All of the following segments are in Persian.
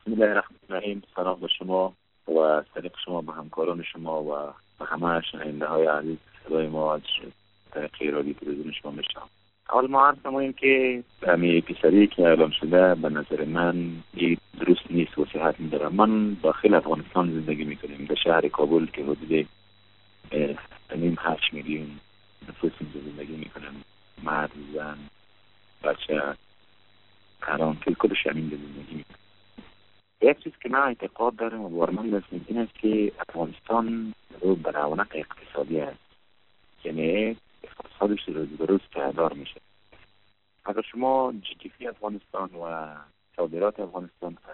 بسم الله الرحمن الرحیم. سلام به شما و طریق شما به همکاران شما و به همه شنونده های عزیز صدای ما از طریق رادیو تلویزیون شما میشنوم. اول ما عرض نماییم که همین پسری که اعلام شده به نظر من درست نیست و صحت نداره. من داخل افغانستان زندگی میکنیم، در شهر کابل که حدود 8 میلیون نفوس زندگی میکنن، مرد، زن، بچه، کران، کلش همین زندگی میکنن. یک چیز که من اعتقاد دارم و باورمند هستم این است که افغانستان رو به رونق اقتصادی است، یعنی اقتصادش روز به روز پایدار میشه. اگر شما GDP افغانستان و صادرات افغانستان از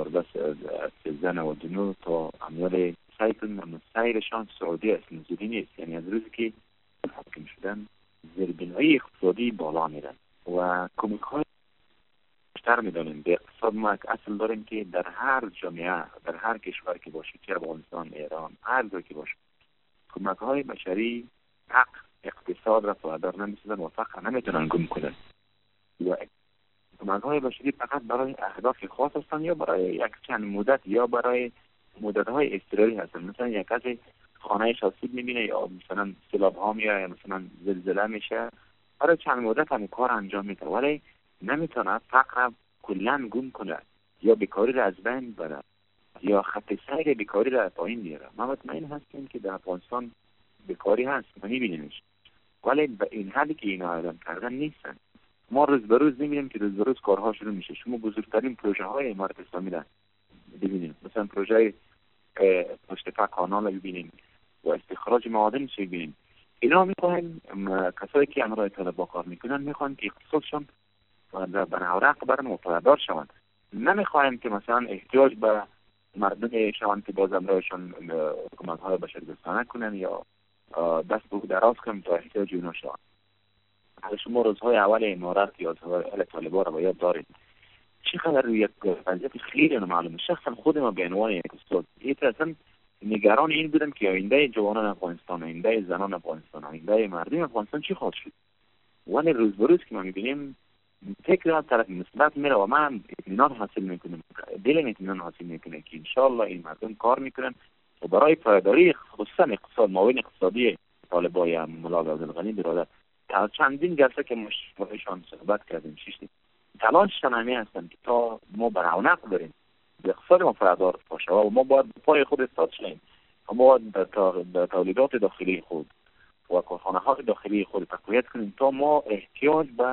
13.9 تا امیال سعی کنیم سیرشان سعودی است، نزولی نیست. یعنی از روزی که حاکم شدن زیربنایی اقتصادی بالا میرن و کمک های بیشتر میدانیم. به اقتصاد ما یک اصل داریم که در هر جامعه، در هر کشور که باشه، چه افغانستان، ایران، هر جایی که باشه، کمک های بشری حق اقتصاد را پایدار نمیسازن و فقط نمیتونن گم کنن. و کمک های بشری فقط برای اهداف خاص هستن یا برای یک چند مدت یا برای مدت های اضطراری هستن. مثلا یک کسی خانه‌اش آسیب میبینه یا مثلا سیلاب ها میاد یا مثلا زلزله میشه، برای چند مدت هم کار انجام میده، ولی نمیتونه فقر کلا گم کنه یا بیکاری را از بین ببره یا خط سیر بیکاری را پایین بیاره. ما مطمئن هستیم که در افغانستان بیکاری هست، ما میبینیمش، ولی به این حدی که اینا اعلام کردن نیستن. ما روز به روز میبینیم که روز به روز کارها شروع میشه. شما بزرگترین پروژه های امارت اسلامی را ببینید، مثلا پروژه پشت کانال را ببینید و استخراج معادن چه ببینید. اینا میخواهیم کسایی که امرای طالبان کار میکنن میخوان که اقتصادشون به نورق برن و پایدار شوند. نمیخوایم که مثلا احتیاج به مردم شوند که باز امرایشان کمک های بشر دوستانه کنن یا دست به دراز کنن تا احتیاج اونا شوند. شما روزهای اول امارت یا روزهای طالبان را باید دارید. چقدر روی یک وضعیت خیلی معلومه. شخصا خود ما به عنوان یک استاد اصلا نگران این بودم که آینده جوانان افغانستان، آینده زنان افغانستان، آینده مردم افغانستان چی خواهد شد. ولی روز به روز که ما میبینیم فکر از طرف مثبت میره و من اطمینان حاصل میکنم، دلم اطمینان حاصل میکنه که انشالله این مردم کار میکنن و برای پایداری خصوصا اقتصاد معاون اقتصادی طالبای ملا عبدالغنی برادر تا چندین جلسه که مشورهشان صحبت کردیم چیشتی تلاششان همین هستن که تا ما بر رونق بریم، اقتصاد ما پایدار باشه و ما باید پای خود استاد شیم. ما باید در تولیدات داخلی خود و کارخانه های داخلی خود تقویت کنیم تا ما احتیاج به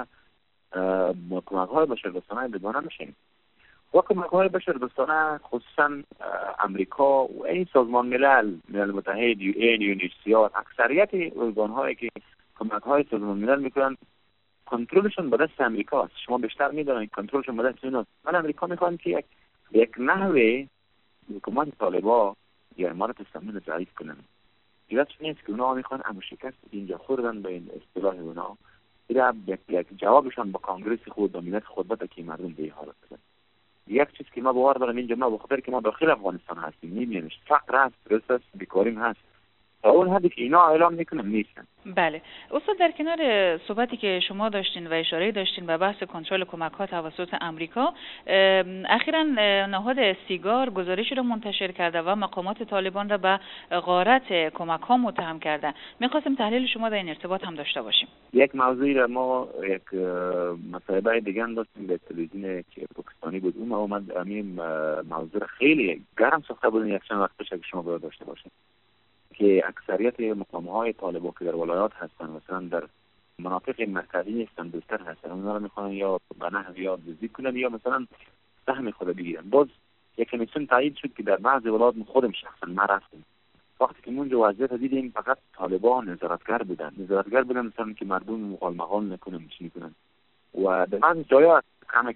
کمک های بشردوستانه بگانه نشیم. و کمک های بشردوستانه خصوصا امریکا و این سازمان ملل متحد، UNHCR، اکثریت ارگان هایی که کمک های سازمان ملل میکنن کنترلشون به دست امریکا است. شما بیشتر میدونید کنترلشون به دست اوناست. ولی امریکا میخوان که یک نحوه حکومت طالبان یا امارت اسلامی رو ضعیف کنن. دیگه نیست که اونا میخوان امو شکست اینجا خوردن به این اصطلاح اونا. اینا یک جوابشان با کانگرس خود و ملت خود بده که مردم به حالت بدن. یک چیز که ما باور دارم اینجا ما بخاطر که ما داخل افغانستان هستیم میبینیمش فقر هست، رسس، بیکاریم هست. تا اون حدی که اینا اعلام میکنن نیستن. بله استاد، در کنار صحبتی که شما داشتین و اشاره داشتین به بحث کنترل کمک‌ها توسط امریکا، اخیراً نهاد سیگار گزارشی را منتشر کرده و مقامات طالبان را به غارت کمک‌ها متهم کرده. می‌خواستیم تحلیل شما در این ارتباط هم داشته باشیم. یک موضوعی را ما یک مصاحبه دیگه داشتیم به تلویزیون که پاکستانی بود، اون اومد همین موضوع خیلی گرم ساخته بود. یک چند وقت پیش که شما باید داشته باشید که اکثریت مقام‌های طالبان که در ولایات هستن، مثلا در مناطق مرکزی نیستن، بیشتر هستن، اونا رو میخوان یا به نحو یاد بزرگ کنن یا مثلا سهم خود بگیرن. باز یک کمیسیون تایید شد که در بعضی ولایات خودم شخصا ما رفتیم. وقتی که اونجا وضعیت دیدیم فقط طالبان نظارتگر بودن مثلا که مردم مقال نکنن چی میکنن و در بعضی جایا کمی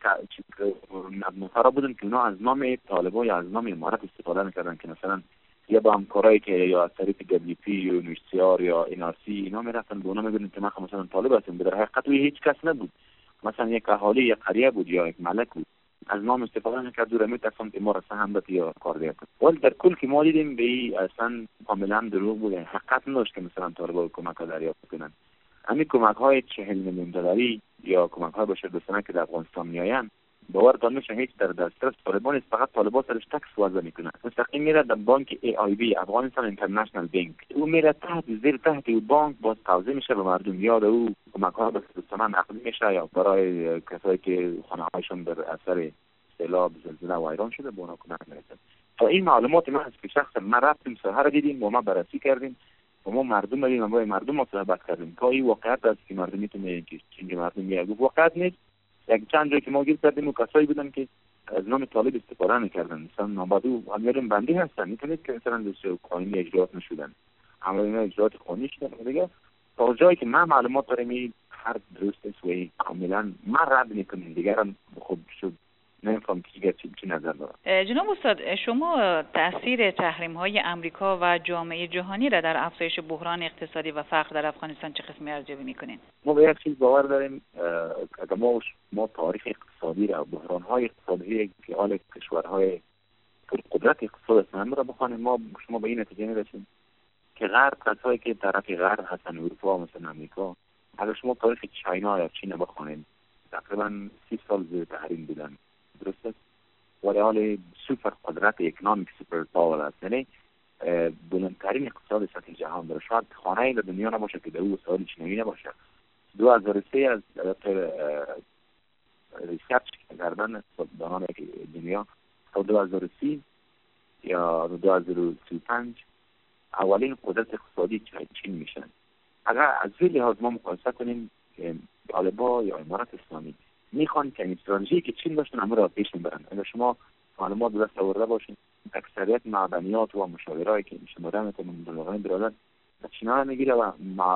نفرا بودن که اونا از نام طالبان یا از نام امارت استفاده میکردن که مثلا یا با همکارایی که یا از طریق WP یا UNHCR یا NRC اینا میرفتن به اونا میگن که ما مثلا طالب هستیم. در حقیقت هیچ کس نبود، مثلا یک اهالی یک قریه بود یا یک ملک بود، از نام استفاده میکرد دور میتونستم که ما را سهم بده یا کار دیگه کنه. ولی در کل که ما دیدیم به اصلا کاملا دروغ بود، حقیقت نداشت که مثلا طالبان کمک دریافت کنن. همین کمک های 40 میلیون دلاری یا کمک های بشردوستانه که در افغانستان میآیند باورتان میشه هیچ در دسترس طالبان است، فقط طالبان سرش تکس وضع میکنه. مستقیم میره در بانک AIB افغانستان اینترنشنال بانک، او میره زیر تحت او بانک باز توزیع میشه به مردم. یاد او کمک ها به سیستان نقل میشه یا برای کسایی که خانه هایشون در اثر سیلاب زلزله و ویران شده به اونا کمک میرسه. تا این معلومات ما هست که شخصا ما رفتیم سحر دیدیم و ما بررسی کردیم و ما مردم دیدیم و با مردم مصاحبت کردیم تا این واقعیت است که مردم میتونه چنین مردم میگه واقعیت نیست. یک چند جایی که ما گیر کردیم و کسایی بودن که از نام طالب استفاده نکردن، مثلا نامبادو امیرم بندی هستن، میتونید که مثلا دوست قانونی اجرات نشدن، امر اینا اجرات قانونی شدن دیگه. تا جایی که من معلومات دارم هر درست است و کاملا من رد میکنم دیگران خود شد نمیفهم که چی نظر دارم. جناب استاد، شما تاثیر تحریم های امریکا و جامعه جهانی را در افزایش بحران اقتصادی و فقر در افغانستان چه قسمی ارزیابی میکنین؟ ما به یک چیز باور داریم، اگر ما تاریخ اقتصادی را بحران های اقتصادی که حال کشورهای قدرت اقتصاد هستند را بخوانیم، شما به این نتیجه میرسیم که غرب، کسایی که طرف غرب هستن، اروپا مثلا امریکا، اگر شما تاریخ چاینا یا چین بخوانید تقریبا 30 سال زیر تحریم بودن، درست است؟ ولی حال سوپر قدرت اکنامیک سوپر پاور است، یعنی بلندترین اقتصاد سطح جهان داره. شاید خانه در دنیا نباشه که در او وسایل چینی نباشه. 2003 از ریسرچ کردن اقتصاددانان دنیا تا 2030 یا 2035 اولین قدرت اقتصادی چین میشن. اگر از این لحاظ ما مقایسه کنیم که طالبان یا امارات اسلامی میخوان که این استراتژی که چین داشتن همه را پیش میبرن. اگر شما معلومات دست آورده باشین، اکثریت معدنیات و مشاورایی که شماره میتونن دلوغان برادر چینا میگیره و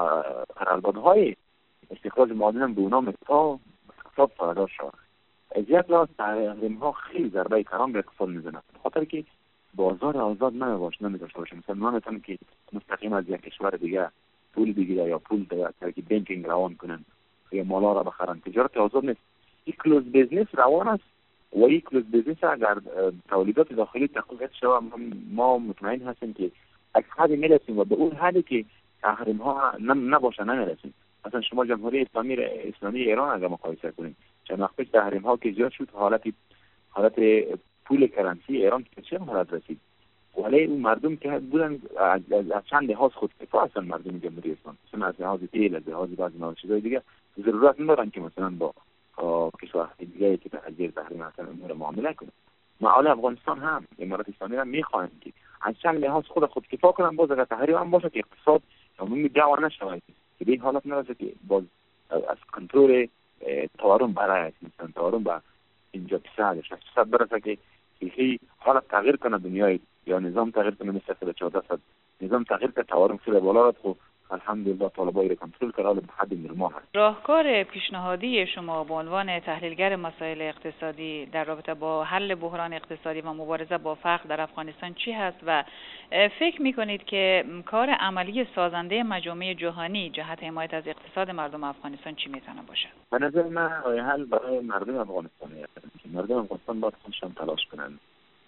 قراردادهای استخراج معادن به اونا تا اقتصاد پایدار شود. ازیت را تحریم ها خیلی ضربه کلان به اقتصاد میزنه، خاطر که بازار آزاد نمیداشته باشه. مثلا ما میتونم که مستقیم از یک کشور دیگه پول بگیره یا پول در که بانکینگ روان کنن یا مالا را بخرن. تجارت آزاد نیست، این کلوز بیزنس روان است و این کلوز بیزنس اگر تولیدات داخلی تقویت شود ما مطمئن هستیم که از حدی میرسیم و به اون حدی که تحریم ها نباشه نمیرسیم. مثلا شما جمهوری اسلامی ایران اگر مقایسه کنیم، چند وقت پیش تحریم ها که زیاد شد، حالت پول کرنسی ایران که چه حالت رسید، ولی اون مردم که بودن از چند لحاظ خودکفا هستن. مردم جمهوری اسلامی مثلا از لحاظ تیل، از لحاظ بعضی چیزای دیگه ضرورت ندارن که مثلا با کشورهای دیگه که زیر تحریم هستن امور معامله کنن. معالی افغانستان هم امارات اسلامی هم میخواهند که از چند لحاظ خودکفا کنن، باز اگر تحریم هم باشه که اقتصاد عمومی دعوا نشود که به این حالت نرسه که باز از کنترل تورم برای مثلا تورم با اینجا 60% برسه که این حالت تغییر کنه دنیای یا نظام تغییر کنه مثل 1400 نظام تغییر که تورم خیلی بالا رفت و الحمدلله طالبان را کنترل کرده به حد نرمال هست. راهکار پیشنهادی شما به عنوان تحلیلگر مسائل اقتصادی در رابطه با حل بحران اقتصادی و مبارزه با فقر در افغانستان چی هست و فکر می‌کنید که کار عملی سازنده مجامع جهانی جهت حمایت از اقتصاد مردم افغانستان چی میتونه باشه؟ به نظر من راه حل برای مردم افغانستان است که مردم افغانستان باید خودشان تلاش کنند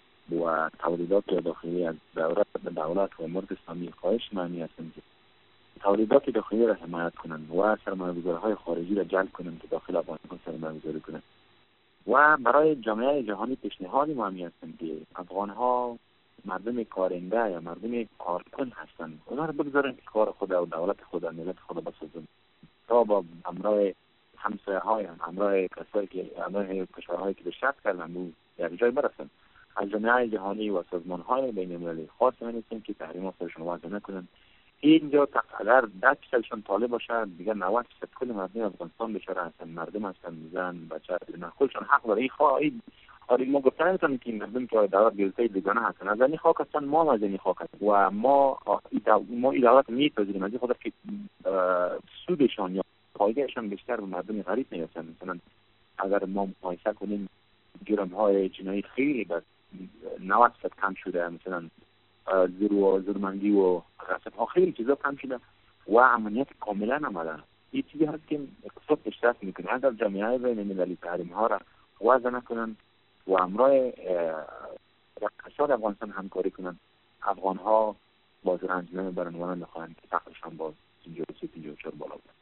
و تولیدات داخلی از دولت و امارات اسلامی خواهش معنی هستند که تولیدات داخلی را حمایت کنند و سرمایه‌گذارهای خارجی را جلب کنند که داخل افغانستان سرمایه‌گذاری کنند. و برای جامعه جهانی پیشنهادی مهمی هستند که افغان‌ها مردم کارنده یا مردم کارکن هستند، اونا را بگذارن که کار خود و دولت خود و ملت خود بسازند تا با همراه همسایه‌های همراه کسایی که همراه کشورهایی که به شرط کردن بود در جای برسند. از جامعه جهانی و سازمان‌های بین‌المللی خواست می‌کنیم که تحریم‌ها سرشون وضع نکنند. اینجا اگر 10% طالب باشه دیگه 90% کل مردم افغانستان بیچاره هستن، مردم هستن، زن بچه خودشون حق داره. این خواهی ما گفتن نمیتونیم که مردم که دولت گرفته بیگانه هستن، از این خاک هستن، ما از این خاک هستن و ما این دولت میپذیریم از این خاطر که سودشان یا فایدهشان بیشتر به مردم غریب میرسن. مثلا اگر ما مقایسه کنیم جرم‌های جنایی خیلی بس 90% کم شده، مثلا زورمندی و غصب ها خیلی چیزا کم شده و امنیت کاملا آمده. این چیزی هست که اقتصاد پیشرفت میکنه. اگر جامعه بین‌المللی تحریم ها را وضع نکنن و همراه اقتصاد افغانستان همکاری کنن، افغان ها باز رنج نمیبرن و نمیخواهند که فقرشان باز 53-54 بالا بود.